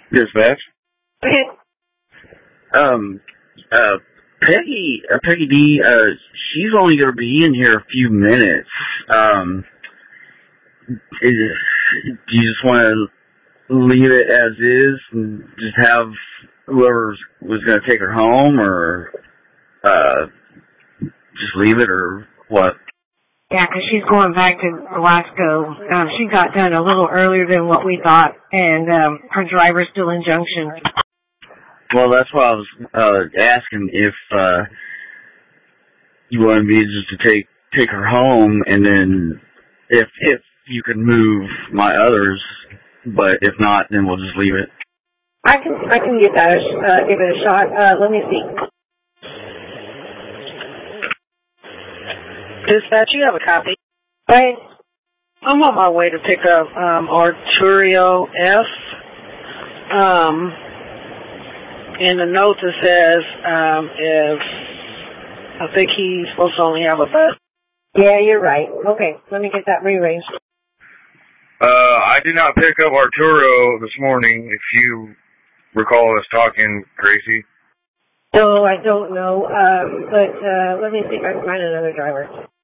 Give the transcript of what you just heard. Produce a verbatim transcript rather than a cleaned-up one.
Dispatch. Um, uh, Peggy, uh, Peggy D, uh, she's only going to be in here a few minutes. Um, is, do you just want to leave it as is and just have whoever was going to take her home, or uh, just leave it, or what? Yeah, 'cause she's going back to Glasgow. Um, she got done a little earlier than what we thought, and um, her driver's still in Junction. Well, that's why I was uh, asking if uh, you wanted me just to take take her home, and then if if you could move my others, but if not, then we'll just leave it. I can I can give that a, uh, give it a shot. Uh, let me see. Dispatch, you have a copy. Right. I'm on my way to pick up um, Arturo F. Um, in the note it says um, if I think he's supposed to only have a bus. Yeah, you're right. Okay, let me get that rearranged. Uh, I did not pick up Arturo this morning, if you recall us talking, Gracie. No, I don't know, um, but uh, let me see if I can find another driver.